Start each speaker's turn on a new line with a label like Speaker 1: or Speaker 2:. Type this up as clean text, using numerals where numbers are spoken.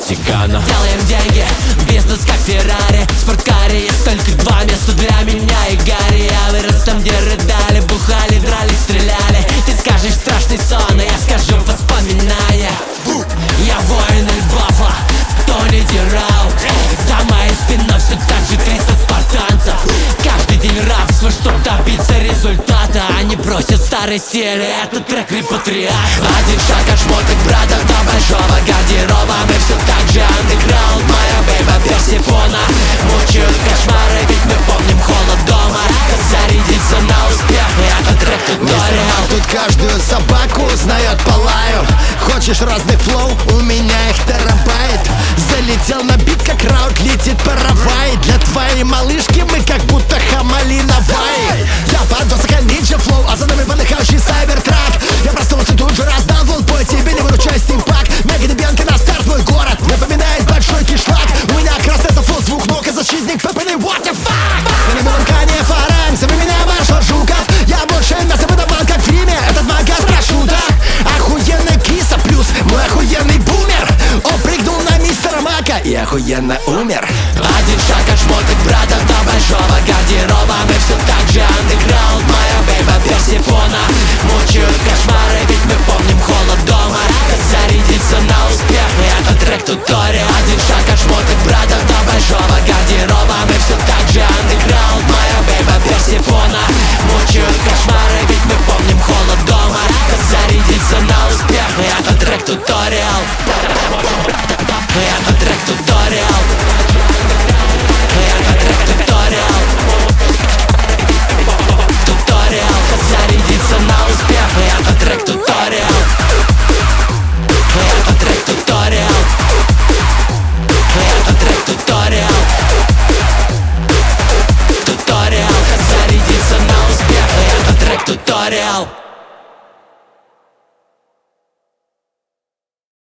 Speaker 1: Ватикана.
Speaker 2: Делаем деньги, бизнес как Феррари. В спорткаре есть только два места для меня и Гарри. Я вырос там, где рыдали, бухали, дрались, стреляли. Ты скажешь страшный сон, а я скажу воспоминания. Я воин Эльбафа, Тони Дираут. За моей спиной все так же 300 спартанцев. Каждый день рабство, чтоб добиться результата. Они просят старой серии, это трек репатриат. Один шаг от шмоток братов до большого гардероба. Мы все так же андеграунд, моя бейба Персифона. Мучают кошмары, ведь мы помним холод дома. Зарядиться на успех, это трек туториал.
Speaker 3: Тут каждую собаку узнает по лаю. Хочешь разных флоу? У меня их терабайт. Залетел на бит, как раут летит паровай. Для твоей малышки мы как будто Хамали на Вай. Я подвозка нинджа флоу, а за нами подыхающий сайбертрак. Я проснулся тут же, раздал волн по тебе, не выручай стимпак. Мега Бьянка на старт, мой город напоминает большой кишлак. У меня красный флот, звук ног и защитник ППД, what the fuck. Я на белом коне фаранг, зови меня маршал Жуков. Я больше мяса выдавал, как в фильме, этот магаз прошута. Охуенный киса плюс мой охуенный бумер. Он прыгнул на мистера Мака и охуенно умер.